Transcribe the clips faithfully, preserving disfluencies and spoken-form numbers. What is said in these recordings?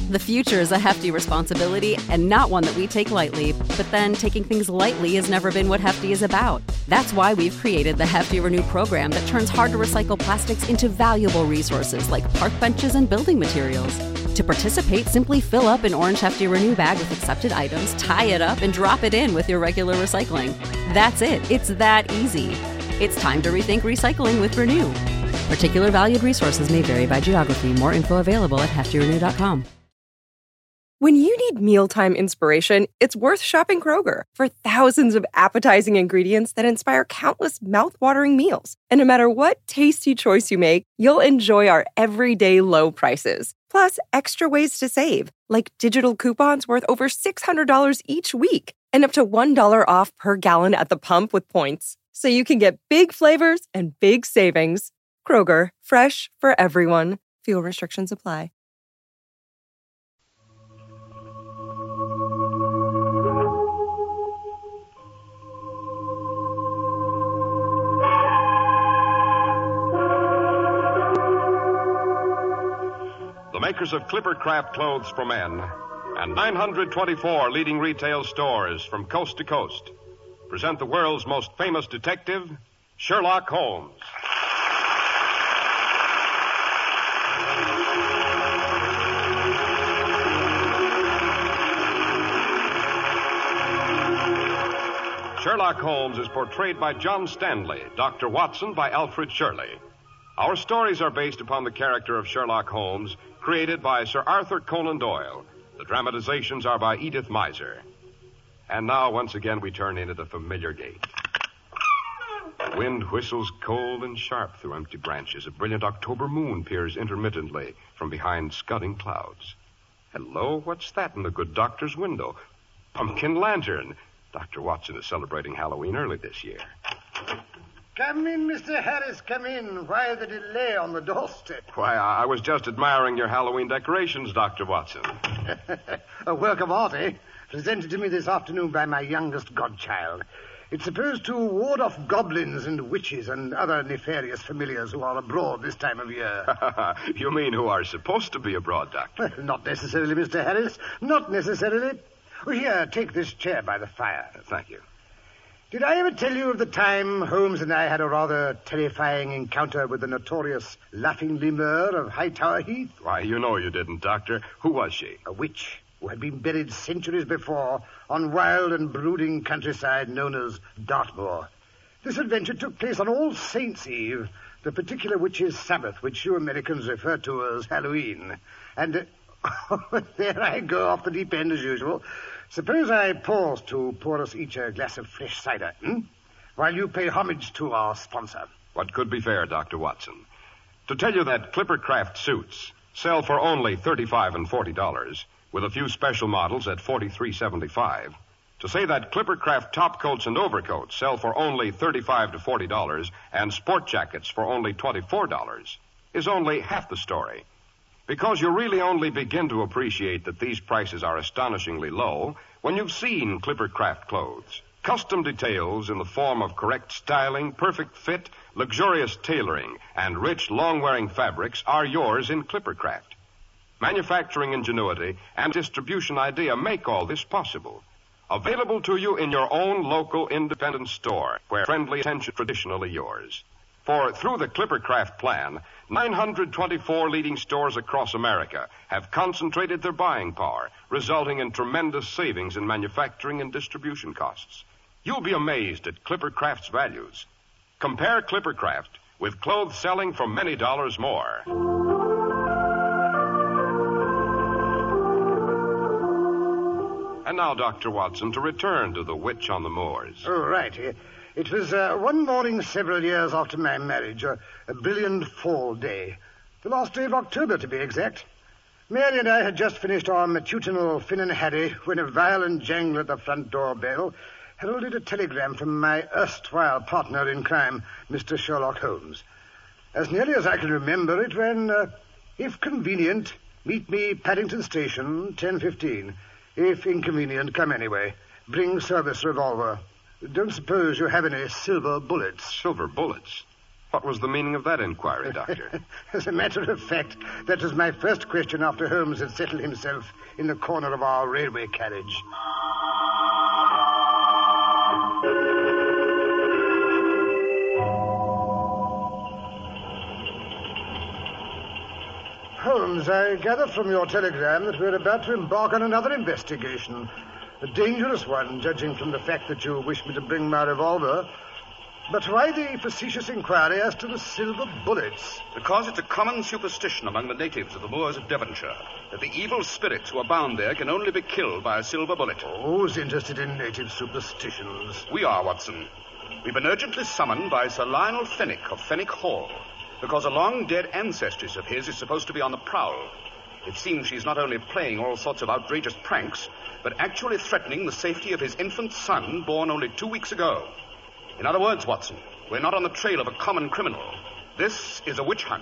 The future is a hefty responsibility and not one that we take lightly. But then taking things lightly has never been what Hefty is about. That's why we've created the Hefty Renew program that turns hard-to-recycle plastics into valuable resources like park benches and building materials. To participate, simply fill up an orange Hefty Renew bag with accepted items, tie it up, and drop it in with your regular recycling. That's it. It's that easy. It's time to rethink recycling with Renew. Particular valued resources may vary by geography. More info available at hefty renew dot com. When you need mealtime inspiration, it's worth shopping Kroger for thousands of appetizing ingredients that inspire countless mouth-watering meals. And no matter what tasty choice you make, you'll enjoy our everyday low prices. Plus, extra ways to save, like digital coupons worth over six hundred dollars each week and up to one dollar off per gallon at the pump with points. So you can get big flavors and big savings. Kroger, fresh for everyone. Fuel restrictions apply. The makers of Clipper Craft Clothes for Men and nine hundred twenty-four leading retail stores from coast to coast present the world's most famous detective, Sherlock Holmes. Sherlock Holmes is portrayed by John Stanley, Doctor Watson by Alfred Shirley. Our stories are based upon the character of Sherlock Holmes, created by Sir Arthur Conan Doyle. The dramatizations are by Edith Miser. And now, once again, we turn into the familiar gate. The wind whistles cold and sharp through empty branches. A brilliant October moon peers intermittently from behind scudding clouds. Hello, what's that in the good doctor's window? Pumpkin lantern. Doctor Watson is celebrating Halloween early this year. Come in, Mister Harris, come in. Why the delay on the doorstep? Why, I was just admiring your Halloween decorations, Doctor Watson. A work of art, eh? Presented to me this afternoon by my youngest godchild. It's supposed to ward off goblins and witches and other nefarious familiars who are abroad this time of year. You mean who are supposed to be abroad, Doctor? Well, not necessarily, Mister Harris. Not necessarily. Oh, here, take this chair by the fire. Thank you. Did I ever tell you of the time Holmes and I had a rather terrifying encounter with the notorious Laughing Lemur of Hightower Heath? Why, you know you didn't, Doctor. Who was she? A witch who had been buried centuries before on wild and brooding countryside known as Dartmoor. This adventure took place on All Saints' Eve, the particular witch's Sabbath, which you Americans refer to as Halloween. And uh, there I go off the deep end as usual. Suppose I pause to pour us each a glass of fresh cider, hmm? While you pay homage to our sponsor. What could be fair, Doctor Watson? To tell you that Clipper Craft suits sell for only thirty-five and forty dollars, with a few special models at forty-three seventy-five. To say that Clipper Craft top coats and overcoats sell for only thirty-five to forty dollars and sport jackets for only twenty-four dollars is only half the story. Because you really only begin to appreciate that these prices are astonishingly low when you've seen Clipper Craft clothes. Custom details in the form of correct styling, perfect fit, luxurious tailoring, and rich, long-wearing fabrics are yours in Clipper Craft. Manufacturing ingenuity and distribution idea make all this possible. Available to you in your own local independent store, where friendly attention is traditionally yours. For through the Clipper Craft plan, nine hundred twenty-four leading stores across America have concentrated their buying power, resulting in tremendous savings in manufacturing and distribution costs. You'll be amazed at Clipper Craft's values. Compare Clipper Craft with clothes selling for many dollars more. And now, Doctor Watson, to return to the Witch on the Moors. Oh, right. It was uh, one morning several years after my marriage, a, a brilliant fall day. The last day of October, to be exact. Mary and I had just finished our matutinal Finn and Harry when a violent jangle at the front door bell heralded a telegram from my erstwhile partner in crime, Mister Sherlock Holmes. As nearly as I can remember, it ran, uh, if convenient, meet me Paddington Station, ten fifteen. If inconvenient, come anyway. Bring service revolver. Don't suppose you have any silver bullets. Silver bullets? What was the meaning of that inquiry, Doctor? As a matter of fact, that was my first question after Holmes had settled himself in the corner of our railway carriage. Holmes, I gather from your telegram that we're about to embark on another investigation. A dangerous one, judging from the fact that you wish me to bring my revolver. But why the facetious inquiry as to the silver bullets? Because it's a common superstition among the natives of the moors of Devonshire that the evil spirits who abound there can only be killed by a silver bullet. Who's interested in native superstitions? We are, Watson. We've been urgently summoned by Sir Lionel Fenwick of Fenwick Hall because a long-dead ancestress of his is supposed to be on the prowl. It seems she's not only playing all sorts of outrageous pranks, but actually threatening the safety of his infant son, born only two weeks ago. In other words, Watson, we're not on the trail of a common criminal. This is a witch hunt.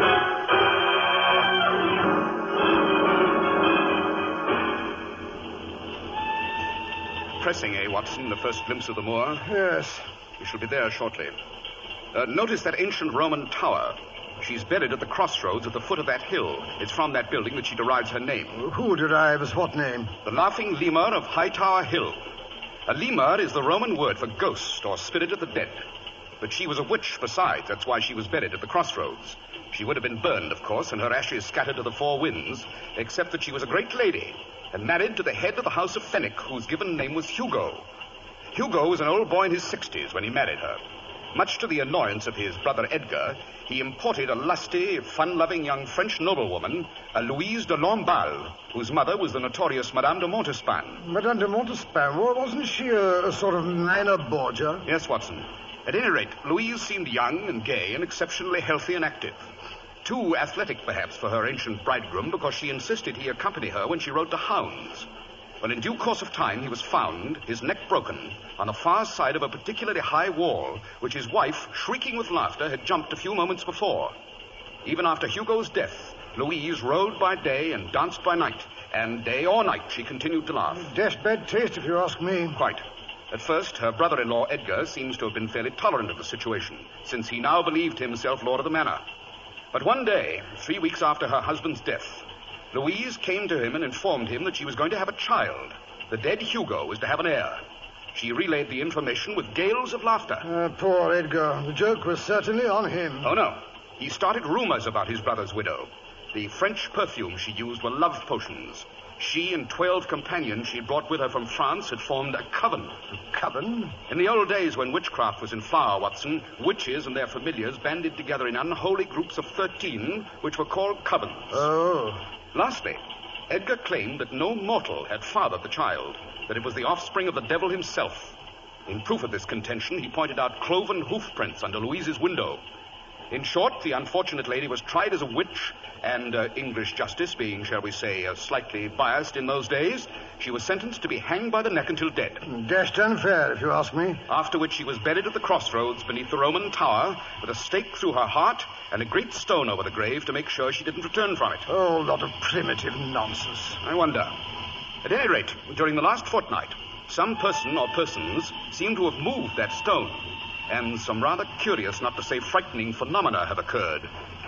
Pressing, eh, Watson, the first glimpse of the moor? Yes. We shall be there shortly. Uh, notice that ancient Roman tower. She's buried at the crossroads at the foot of that hill. It's from that building that she derives her name. Who derives what name? The Laughing Lemur of Hightower Hill. A lemur is the Roman word for ghost or spirit of the dead. But she was a witch besides. That's why she was buried at the crossroads. She would have been burned, of course, and her ashes scattered to the four winds, except that she was a great lady and married to the head of the House of Fenwick, whose given name was Hugo. Hugo was an old boy in his sixties when he married her. Much to the annoyance of his brother Edgar, he imported a lusty, fun-loving young French noblewoman, a Louise de Lamballe, whose mother was the notorious Madame de Montespan. Madame de Montespan? Well, wasn't she a, a sort of minor Borgia? Yes, Watson. At any rate, Louise seemed young and gay and exceptionally healthy and active. Too athletic, perhaps, for her ancient bridegroom, because she insisted he accompany her when she rode to hounds. Well, in due course of time, he was found, his neck broken, on the far side of a particularly high wall, which his wife, shrieking with laughter, had jumped a few moments before. Even after Hugo's death, Louise rode by day and danced by night, and day or night she continued to laugh. Dashed bad taste, if you ask me. Quite. At first, her brother-in-law, Edgar, seems to have been fairly tolerant of the situation, since he now believed himself lord of the manor. But one day, three weeks after her husband's death, Louise came to him and informed him that she was going to have a child. The dead Hugo was to have an heir. She relayed the information with gales of laughter. Uh, poor Edgar. The joke was certainly on him. Oh, no. He started rumors about his brother's widow. The French perfumes she used were love potions. She and twelve companions she brought with her from France had formed a coven. A coven? In the old days when witchcraft was in flower, Watson, witches and their familiars banded together in unholy groups of thirteen, which were called covens. Oh. Lastly, Edgar claimed that no mortal had fathered the child, that it was the offspring of the devil himself. In proof of this contention, he pointed out cloven hoof prints under Louise's window. In short, the unfortunate lady was tried as a witch, and uh, English justice being, shall we say, uh, slightly biased in those days, she was sentenced to be hanged by the neck until dead. Dashed unfair, if you ask me. After which she was buried at the crossroads beneath the Roman tower, with a stake through her heart and a great stone over the grave to make sure she didn't return from it. Oh, lot of primitive nonsense. I wonder. At any rate, during the last fortnight, some person or persons seem to have moved that stone, and some rather curious, not to say frightening, phenomena have occurred.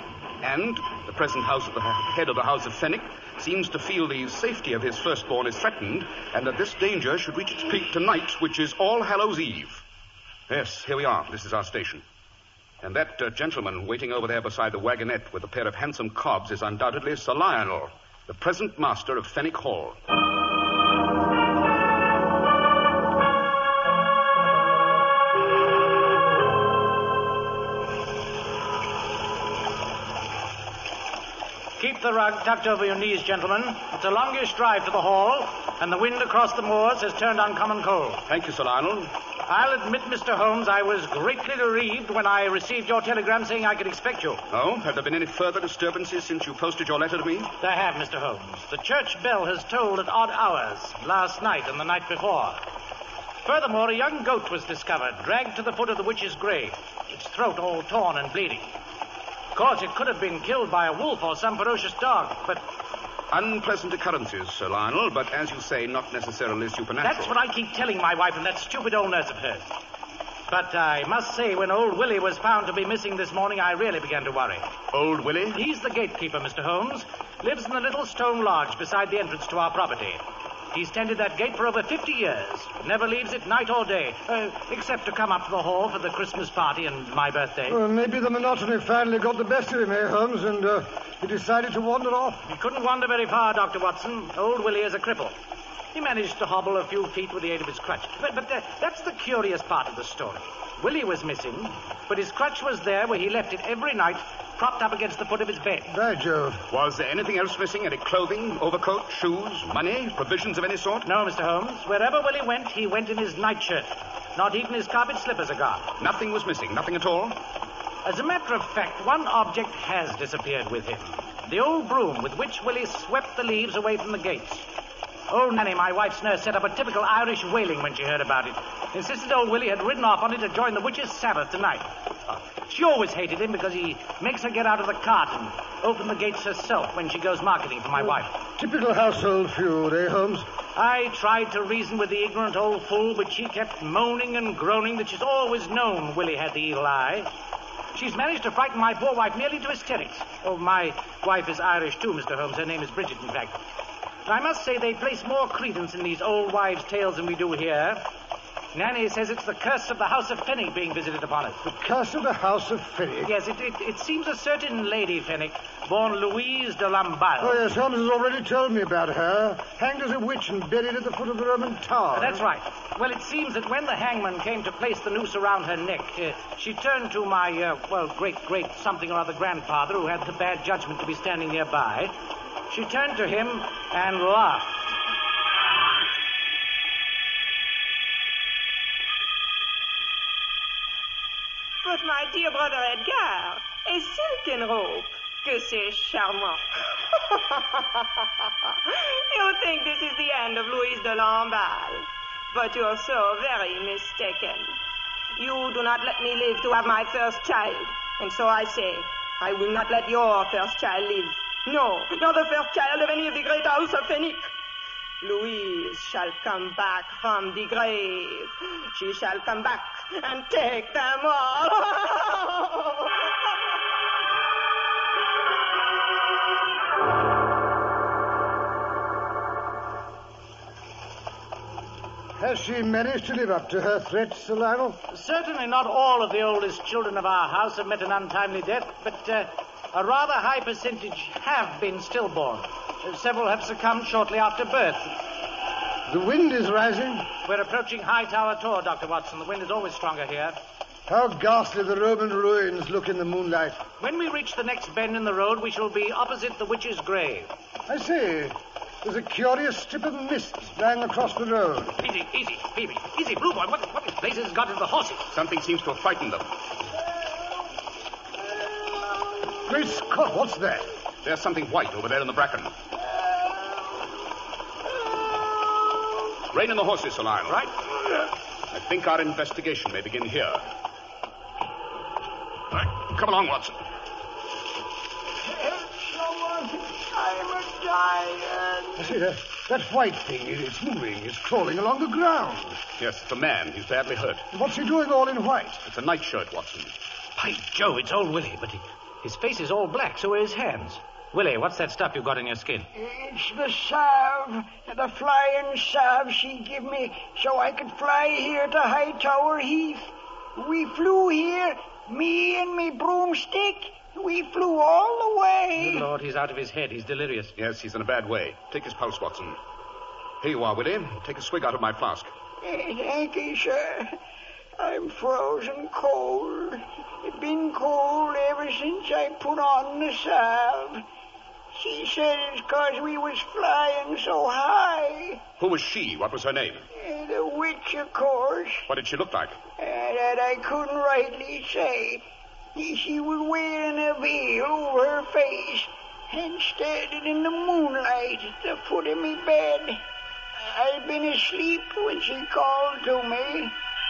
And the present house of the head of the House of Fenwick seems to feel the safety of his firstborn is threatened, and that this danger should reach its peak tonight, which is All Hallows Eve. Yes, here we are. This is our station. And that uh, gentleman waiting over there beside the wagonette with a pair of handsome cobs is undoubtedly Sir Lionel, the present master of Fenwick Hall. Keep the rug tucked over your knees, gentlemen. It's a longish drive to the hall, and the wind across the moors has turned uncommon cold. Thank you, Sir Lionel. I'll admit, Mister Holmes, I was greatly relieved when I received your telegram saying I could expect you. Oh? Have there been any further disturbances since you posted your letter to me? There have, Mister Holmes. The church bell has tolled at odd hours, last night and the night before. Furthermore, a young goat was discovered, dragged to the foot of the witch's grave, its throat all torn and bleeding. Of course, it could have been killed by a wolf or some ferocious dog, but... Unpleasant occurrences, Sir Lionel, but as you say, not necessarily supernatural. That's what I keep telling my wife and that stupid old nurse of hers. But I must say, when old Willie was found to be missing this morning, I really began to worry. Old Willie? He's the gatekeeper, Mister Holmes. Lives in the little stone lodge beside the entrance to our property. He's tended that gate for over fifty years. Never leaves it night or day, uh, except to come up to the hall for the Christmas party and my birthday. Well, maybe the monotony finally got the best of him, eh, Holmes, and uh, he decided to wander off. He couldn't wander very far, Doctor Watson. Old Willie is a cripple. He managed to hobble a few feet with the aid of his crutch. But, but uh, that's the curious part of the story. Willie was missing, but his crutch was there where he left it every night, propped up against the foot of his bed. By Jove. Was there anything else missing? Any clothing, overcoat, shoes, money, provisions of any sort? No, Mister Holmes. Wherever Willie went, he went in his nightshirt. Not even his carpet slippers are gone. Nothing was missing, nothing at all? As a matter of fact, one object has disappeared with him. The old broom with which Willie swept the leaves away from the gates. Old Nanny, my wife's nurse, set up a typical Irish wailing when she heard about it. Insisted old Willie had ridden off on it to join the witches' Sabbath tonight. Uh, she always hated him because he makes her get out of the cart and open the gates herself when she goes marketing for my wife. Typical household feud, eh, Holmes? I tried to reason with the ignorant old fool, but she kept moaning and groaning that she's always known Willie had the evil eye. She's managed to frighten my poor wife nearly to hysterics. Oh, my wife is Irish, too, Mister Holmes. Her name is Bridget, in fact. I must say they place more credence in these old wives' tales than we do here. Nanny says it's the curse of the House of Fenwick being visited upon us. The curse of the House of Fenwick? Yes, it, it, it seems a certain Lady Fenwick, born Louise de Lamballe. Oh, yes, Holmes has already told me about her. Hanged as a witch and buried at the foot of the Roman Tower. That's right. Well, it seems that when the hangman came to place the noose around her neck, uh, she turned to my, uh, well, great-great something or other grandfather, who had the bad judgment to be standing nearby. She turned to him and laughed. But my dear brother Edgar, a silken rope. Que c'est charmant. You think this is the end of Louise de Lamballe, but you're so very mistaken. You do not let me live to have my first child, and so I say, I will not let your first child live. No, not the first child of any of the great house of Fenwick. Louise shall come back from the grave. She shall come back and take them all. Has she managed to live up to her threats, Sir Lionel? Certainly not all of the oldest children of our house have met an untimely death, but uh, a rather high percentage have been stillborn. Uh, several have succumbed shortly after birth. The wind is rising. We're approaching Hightower Tor, Doctor Watson. The wind is always stronger here. How ghastly the Roman ruins look in the moonlight. When we reach the next bend in the road, we shall be opposite the witch's grave. I see. There's a curious strip of mist lying across the road. Easy, easy, Phoebe. Easy, Blue Boy. What, what places got into the horses? Something seems to have frightened them. Great Scott, what's that? There's something white over there in the bracken. Rein in the horses, Sir Lionel. Right. I think our investigation may begin here. Right. Come along, Watson. Help someone. I'm a dying. I see that, that white thing. It, it's moving. It's crawling along the ground. Yes, it's a man. He's badly hurt. What's he doing all in white? It's a nightshirt, Watson. By Joe, it's old Willie, but he, his face is all black, so are his hands. Willie, what's that stuff you've got in your skin? It's the salve, the flying salve she give me so I could fly here to Hightower Heath. We flew here, me and me broomstick. We flew all the way. Good Lord, he's out of his head. He's delirious. Yes, he's in a bad way. Take his pulse, Watson. Here you are, Willie. Take a swig out of my flask. Eh, thank you, sir. I'm frozen cold. It's been cold ever since I put on the salve. She said it's 'cause we was flying so high. Who was she? What was her name? Eh, the witch, of course. What did she look like? Uh, that I couldn't rightly say. She was wearing a veil over her face and standing in the moonlight at the foot of me bed. I'd been asleep when she called to me.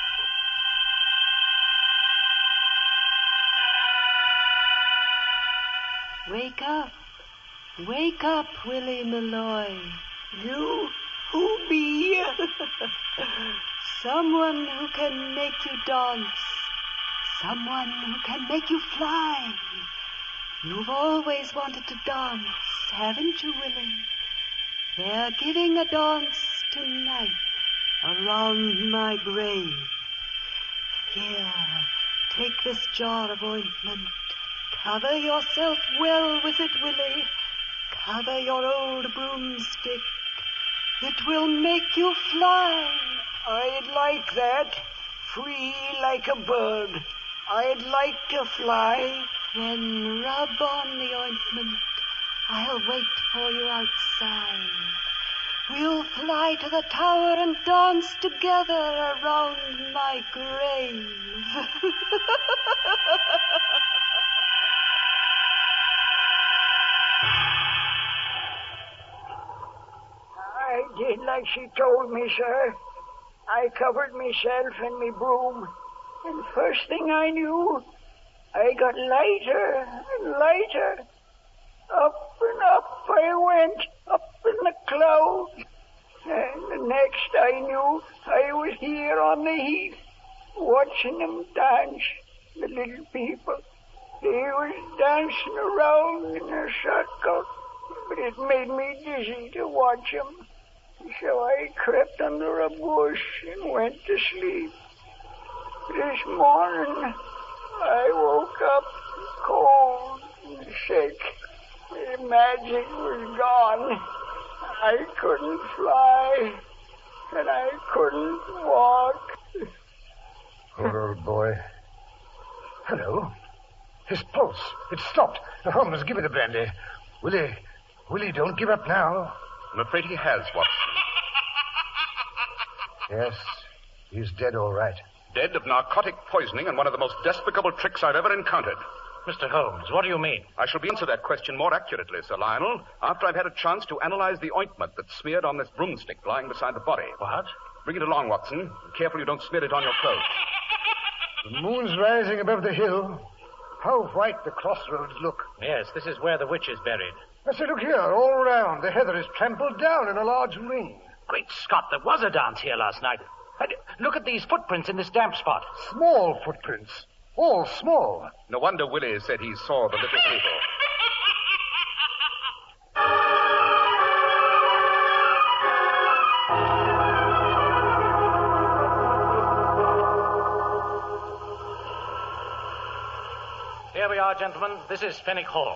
Wake up. Wake up, Willie Malloy. You? Who be you? Someone who can make you dance. Someone who can make you fly. You've always wanted to dance, haven't you, Willie? They're giving a dance tonight around my grave. Here, take this jar of ointment. Cover yourself well with it, Willie. Cover your old broomstick. It will make you fly. I'd like that. Free like a bird. I'd like to fly. Then rub on the ointment. I'll wait for you outside. We'll fly to the tower and dance together around my grave. I did like she told me, sir. I covered myself in me broom, and first thing I knew, I got lighter and lighter. Up and up I went, up in the clouds. And the next I knew, I was here on the heath, watching them dance, the little people. They was dancing around in a circle, but it made me dizzy to watch them. So I crept under a bush and went to sleep. This morning, I woke up cold and sick. The magic was gone. I couldn't fly, and I couldn't walk. Poor old boy. Hello. His pulse. It stopped. Holmes, give me the brandy. Willie, Willie, don't give up now. I'm afraid he has, Watson. Yes, he's dead all right. Dead of narcotic poisoning and one of the most despicable tricks I've ever encountered. Mister Holmes, what do you mean? I shall be answer that question more accurately, Sir Lionel, after I've had a chance to analyze the ointment that's smeared on this broomstick lying beside the body. What? Bring it along, Watson. Be careful you don't smear it on your clothes. The moon's rising above the hill. How white the crossroads look. Yes, this is where the witch is buried. I say, look here, all around. The heather is trampled down in a large ring. Great Scott, there was a dance here last night. Look at these footprints in this damp spot. Small footprints. All small. No wonder Willie said he saw the little people. Here we are, gentlemen. This is Fenwick Hall.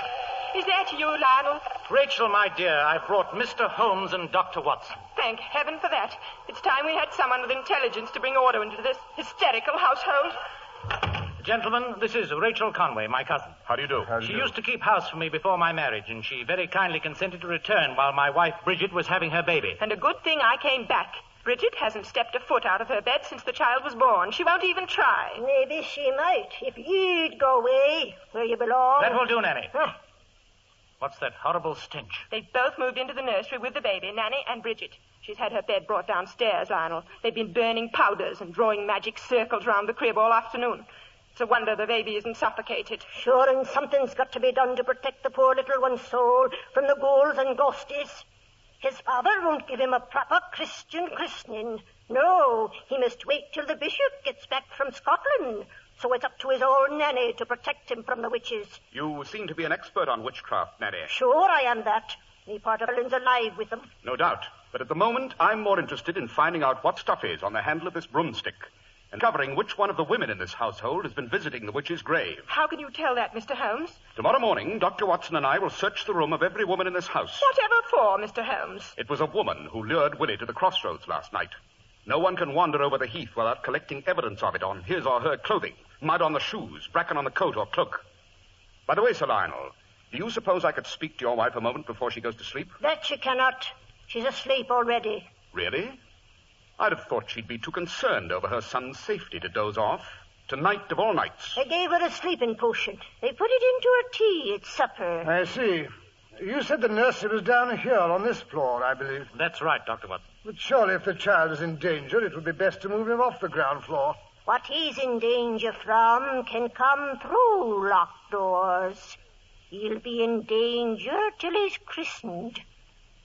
Is that you, Lionel? Rachel, my dear, I've brought Mister Holmes and Doctor Watson. Thank heaven for that. It's time we had someone with intelligence to bring order into this hysterical household. Gentlemen, this is Rachel Conway, my cousin. How do you do? How do you she do? used to keep house for me before my marriage, and she very kindly consented to return while my wife, Bridget, was having her baby. And a good thing I came back. Bridget hasn't stepped a foot out of her bed since the child was born. She won't even try. Maybe she might, if you'd go away where you belong. That will do, Nanny. Huh. What's that horrible stench? They've both moved into the nursery with the baby, Nanny and Bridget. She's had her bed brought downstairs, Lionel. They've been burning powders and drawing magic circles round the crib all afternoon. It's a wonder the baby isn't suffocated. Sure, and something's got to be done to protect the poor little one's soul from the ghouls and ghosties. His father won't give him a proper Christian christening. No, he must wait till the bishop gets back from Scotland. So it's up to his old Nanny to protect him from the witches. You seem to be an expert on witchcraft, Nanny. Sure I am that. Any part of Ireland's alive with them. No doubt. But at the moment, I'm more interested in finding out what stuff is on the handle of this broomstick and discovering which one of the women in this household has been visiting the witch's grave. How can you tell that, Mister Holmes? Tomorrow morning, Doctor Watson and I will search the room of every woman in this house. Whatever for, Mister Holmes? It was a woman who lured Willie to the crossroads last night. No one can wander over the heath without collecting evidence of it on his or her clothing, mud on the shoes, bracken on the coat or cloak. By the way, Sir Lionel, do you suppose I could speak to your wife a moment before she goes to sleep? That she cannot. She's asleep already. Really? I'd have thought she'd be too concerned over her son's safety to doze off. Tonight of all nights. They gave her a sleeping potion. They put it into her tea at supper. I see. You said the nursery was down here on this floor, I believe. That's right, Doctor Watson. But surely if the child is in danger, it would be best to move him off the ground floor. What he's in danger from can come through locked doors. He'll be in danger till he's christened.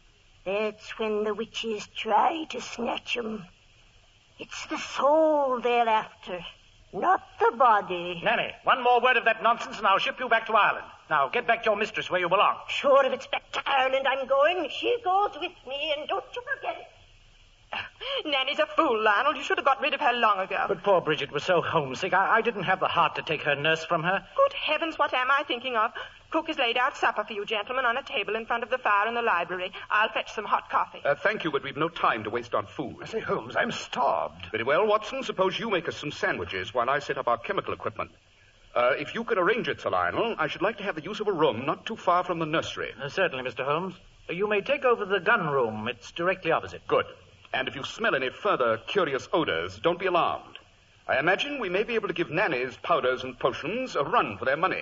That's when the witches try to snatch 'em. It's the soul they're after, not the body. Nanny, one more word of that nonsense and I'll ship you back to Ireland. Now, get back to your mistress where you belong. Sure, if it's back to Ireland I'm going, she goes with me, and don't you forget it. Nanny's a fool, Lionel. You should have got rid of her long ago. But poor Bridget was so homesick, I, I didn't have the heart to take her nurse from her. Good heavens, what am I thinking of? Cook has laid out supper for you gentlemen on a table in front of the fire in the library. I'll fetch some hot coffee. Uh, thank you, but we've no time to waste on food. I say, Holmes, I'm starved. Very well, Watson. Suppose you make us some sandwiches while I set up our chemical equipment. Uh, if you can arrange it, Sir Lionel, I should like to have the use of a room not too far from the nursery. Uh, certainly, Mister Holmes. Uh, you may take over the gun room. It's directly opposite. Good. And if you smell any further curious odors, don't be alarmed. I imagine we may be able to give Nanny's powders and potions a run for their money.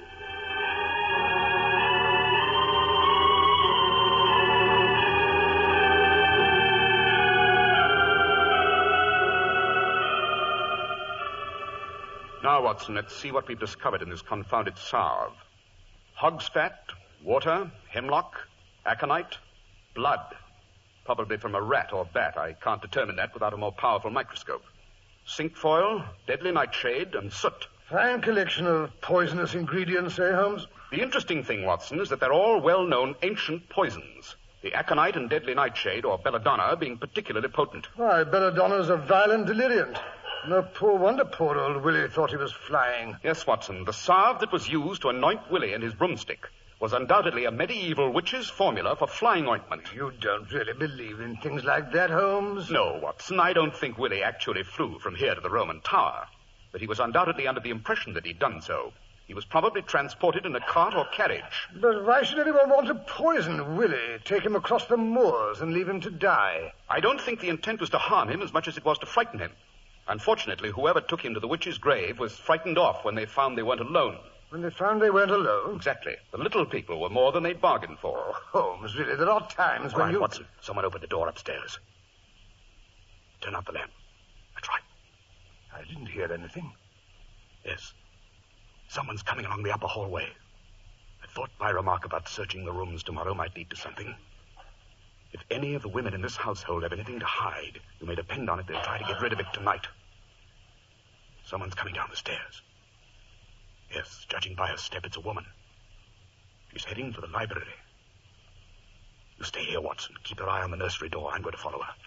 Now, Watson, let's see what we've discovered in this confounded salve. Hog's fat, water, hemlock, aconite, blood. Probably from a rat or bat. I can't determine that without a more powerful microscope. Cinquefoil, deadly nightshade, and soot. Fine collection of poisonous ingredients, eh, Holmes? The interesting thing, Watson, is that they're all well-known ancient poisons. The aconite and deadly nightshade, or belladonna, being particularly potent. Why, belladonna's a violent deliriant. No poor wonder poor old Willie thought he was flying. Yes, Watson. The salve that was used to anoint Willie and his broomstick was undoubtedly a medieval witch's formula for flying ointment. You don't really believe in things like that, Holmes? No, Watson. I don't think Willie actually flew from here to the Roman Tower. But he was undoubtedly under the impression that he'd done so. He was probably transported in a cart or carriage. But why should anyone want to poison Willie, take him across the moors and leave him to die? I don't think the intent was to harm him as much as it was to frighten him. Unfortunately, whoever took him to the witch's grave was frightened off when they found they weren't alone. When they found they weren't alone? Exactly. The little people were more than they'd bargained for. Oh, Holmes, really, there are times All when right, you... Watson, someone opened the door upstairs. Turn out the lamp. That's right. I didn't hear anything. Yes. Someone's coming along the upper hallway. I thought my remark about searching the rooms tomorrow might lead to something. If any of the women in this household have anything to hide, you may depend on it they'll try to get rid of it tonight. Someone's coming down the stairs. Yes, judging by her step, it's a woman. She's heading for the library. You stay here, Watson. Keep your eye on the nursery door. I'm going to follow her.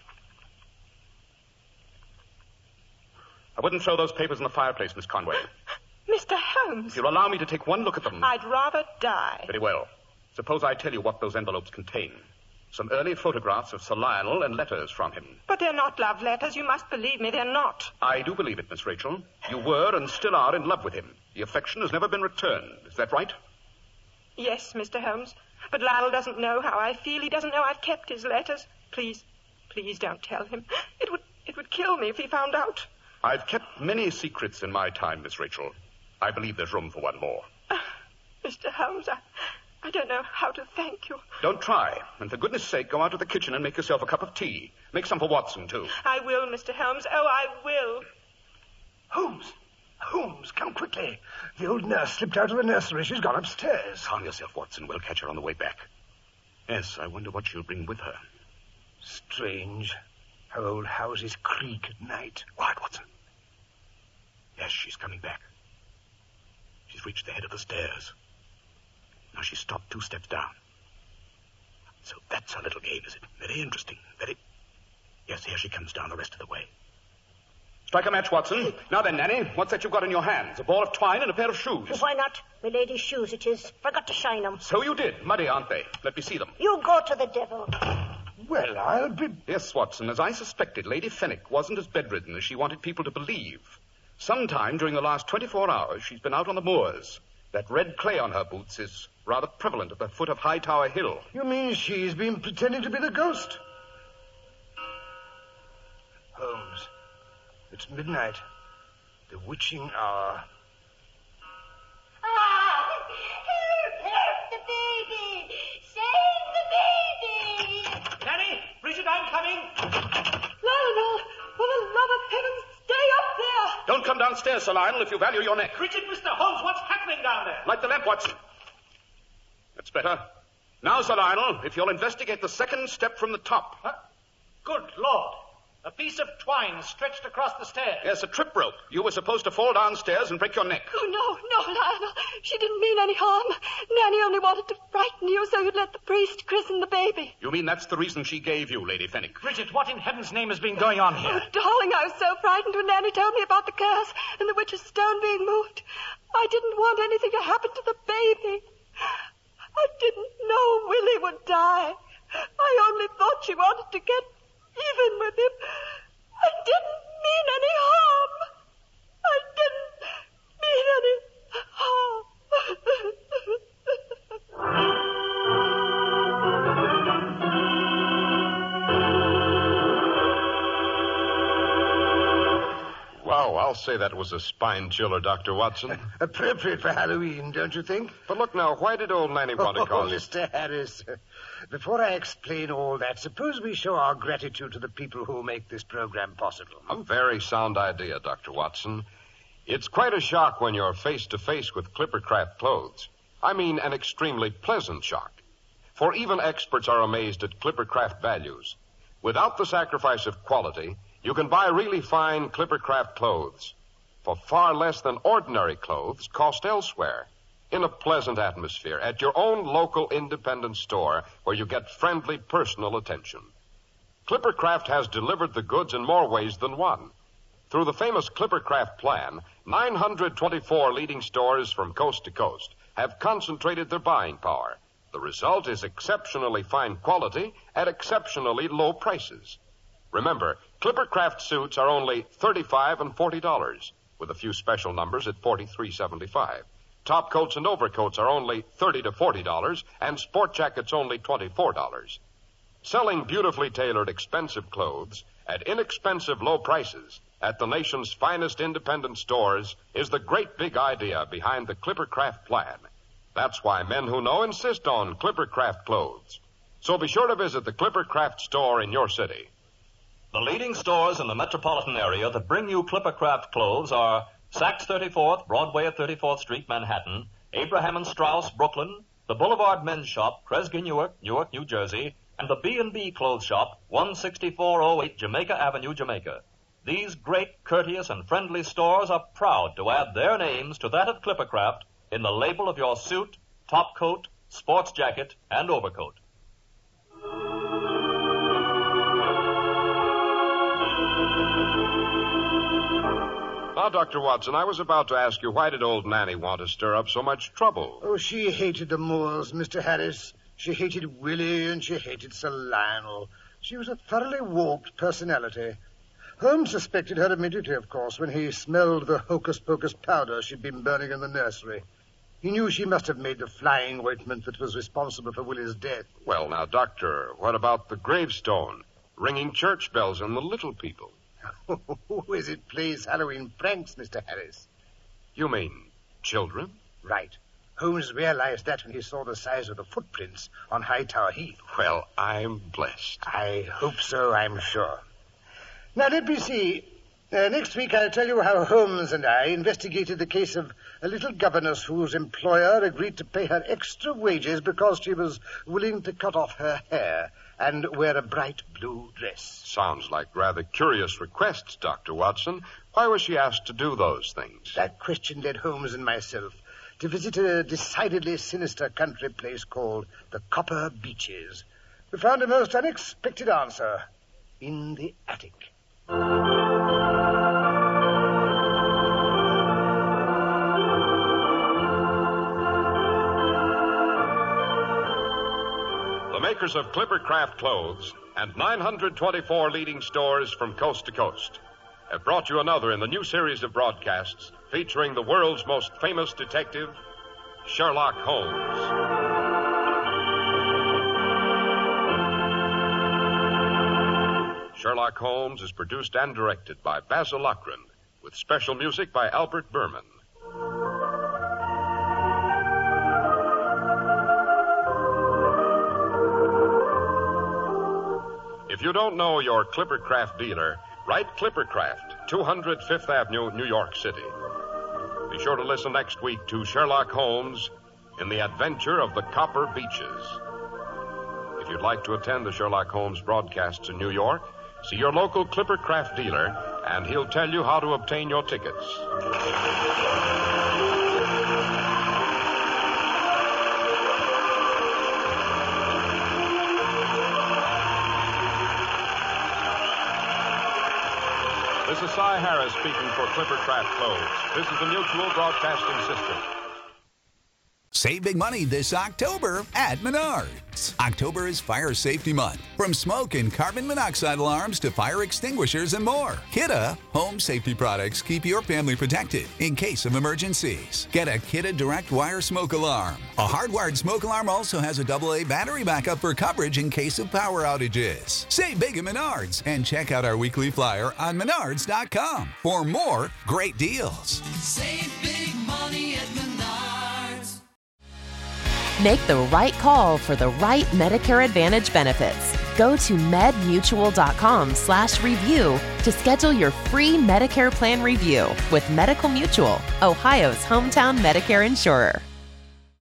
I wouldn't throw those papers in the fireplace, Miss Conway. Mister Holmes. If you'll allow me to take one look at them... I'd rather die. Very well. Suppose I tell you what those envelopes contain. Some early photographs of Sir Lionel and letters from him. But they're not love letters. You must believe me, they're not. I do believe it, Miss Rachel. You were and still are in love with him. The affection has never been returned. Is that right? Yes, Mister Holmes. But Lionel doesn't know how I feel. He doesn't know I've kept his letters. Please, please don't tell him. It would, it would kill me if he found out. I've kept many secrets in my time, Miss Rachel. I believe there's room for one more. Uh, Mister Holmes, I... I don't know how to thank you. Don't try. And for goodness sake, go out to the kitchen and make yourself a cup of tea. Make some for Watson, too. I will, Mister Holmes. Oh, I will. Holmes! Holmes, come quickly. The old nurse slipped out of the nursery. She's gone upstairs. Calm yourself, Watson. We'll catch her on the way back. Yes, I wonder what she'll bring with her. Strange how old houses creak at night. Quiet, Watson. Yes, she's coming back. She's reached the head of the stairs. Now she's stopped two steps down. So that's her little game, is it? Very interesting. Very... Yes, here she comes down the rest of the way. Strike a match, Watson. Now then, Nanny, what's that you've got in your hands? A ball of twine and a pair of shoes. Why not? My lady's shoes it is. Forgot to shine 'em. So you did. Muddy, aren't they? Let me see them. You go to the devil. Well, I'll be... Yes, Watson, as I suspected, Lady Fenwick wasn't as bedridden as she wanted people to believe. Sometime during the last twenty-four hours, she's been out on the moors. That red clay on her boots is rather prevalent at the foot of Hightower Hill. You mean she's been pretending to be the ghost? Holmes, it's midnight. The witching hour. Ah! Help! Help the baby! Save the baby! Nanny! Bridget, I'm coming! Lionel! For the love of heaven, stay up there! Don't come downstairs, Sir Lionel, if you value your neck. Bridget, Mister Holmes, what's happening down there? Light the lamp, Watson. That's better. Now, Sir Lionel, if you'll investigate the second step from the top. Huh? Good Lord. A piece of twine stretched across the stairs. Yes, a trip rope. You were supposed to fall downstairs and break your neck. Oh, no, no, Lionel. She didn't mean any harm. Nanny only wanted to frighten you so you'd let the priest christen the baby. You mean that's the reason she gave you, Lady Fenwick? Bridget, what in heaven's name has been going on here? Oh, darling, I was so frightened when Nanny told me about the curse and the witch's stone being moved. I didn't want anything to happen to the baby. I didn't know Willie would die. I only thought she wanted to get even with him. I didn't mean any harm. I didn't mean any harm. Wow, I'll say that was a spine chiller, Doctor Watson. Appropriate for Halloween, don't you think? But look now, why did old Nanny want to Oh, cause... Mister Harris, before I explain all that, suppose we show our gratitude to the people who make this program possible. A very sound idea, Doctor Watson. It's quite a shock when you're face-to-face with Clippercraft clothes. I mean, an extremely pleasant shock. For even experts are amazed at Clippercraft values. Without the sacrifice of quality, you can buy really fine Clippercraft clothes for far less than ordinary clothes cost elsewhere, in a pleasant atmosphere at your own local independent store where you get friendly personal attention. Clippercraft has delivered the goods in more ways than one. Through the famous Clippercraft plan, nine hundred twenty-four leading stores from coast to coast have concentrated their buying power. The result is exceptionally fine quality at exceptionally low prices. Remember, Clippercraft suits are only thirty-five dollars and forty dollars, with a few special numbers at forty-three seventy-five. Top coats and overcoats are only thirty to forty dollars, and sport jackets only twenty-four dollars. Selling beautifully tailored, expensive clothes at inexpensive low prices at the nation's finest independent stores is the great big idea behind the Clippercraft plan. That's why men who know insist on Clippercraft clothes. So be sure to visit the Clippercraft store in your city. The leading stores in the metropolitan area that bring you Clippercraft clothes are Saks thirty-fourth, Broadway at thirty-fourth Street, Manhattan, Abraham and Strauss, Brooklyn, the Boulevard Men's Shop, Kresge, Newark, Newark, New Jersey, and the B and B Clothes Shop, one sixty-four oh eight Jamaica Avenue, Jamaica. These great, courteous, and friendly stores are proud to add their names to that of Clippercraft in the label of your suit, top coat, sports jacket, and overcoat. Now, Doctor Watson, I was about to ask you, why did old Nanny want to stir up so much trouble? Oh, she hated the Moores, Mister Harris. She hated Willie and she hated Sir Lionel. She was a thoroughly warped personality. Holmes suspected her immediately, of course, when he smelled the hocus-pocus powder she'd been burning in the nursery. He knew she must have made the flying ointment that was responsible for Willie's death. Well, now, Doctor, what about the gravestone, ringing church bells, and the little people? Who is it plays Halloween pranks, Mister Harris? You mean children? Right. Holmes realized that when he saw the size of the footprints on Hightower Heath. Well, I'm blessed. I hope so, I'm sure. Now, let me see. Uh, next week I'll tell you how Holmes and I investigated the case of a little governess whose employer agreed to pay her extra wages because she was willing to cut off her hair and wear a bright blue dress. Sounds like rather curious requests, Doctor Watson. Why was she asked to do those things? That question led Holmes and myself to visit a decidedly sinister country place called the Copper Beeches. We found a most unexpected answer in the attic. The makers of Clippercraft clothes and nine hundred twenty-four leading stores from coast to coast have brought you another in the new series of broadcasts featuring the world's most famous detective, Sherlock Holmes. Sherlock Holmes is produced and directed by Basil Lochran, with special music by Albert Berman. If you don't know your Clippercraft dealer, write Clippercraft, two hundred Fifth Avenue, New York City. Be sure to listen next week to Sherlock Holmes in the Adventure of the Copper Beeches. If you'd like to attend the Sherlock Holmes broadcasts in New York, see your local Clipper Craft dealer, and he'll tell you how to obtain your tickets. This is Cy Harris speaking for Clipper Craft Clothes. This is the Mutual Broadcasting System. Save big money this October at Menards. October is Fire Safety Month. From smoke and carbon monoxide alarms to fire extinguishers and more. Kidde home safety products keep your family protected in case of emergencies. Get a Kidde direct wire smoke alarm. A hardwired smoke alarm also has a double A battery backup for coverage in case of power outages. Save big at Menards and check out our weekly flyer on menards dot com for more great deals. Save big money at Menards. Make the right call for the right Medicare Advantage benefits. Go to medmutual.com slash review to schedule your free Medicare plan review with Medical Mutual, Ohio's hometown Medicare insurer.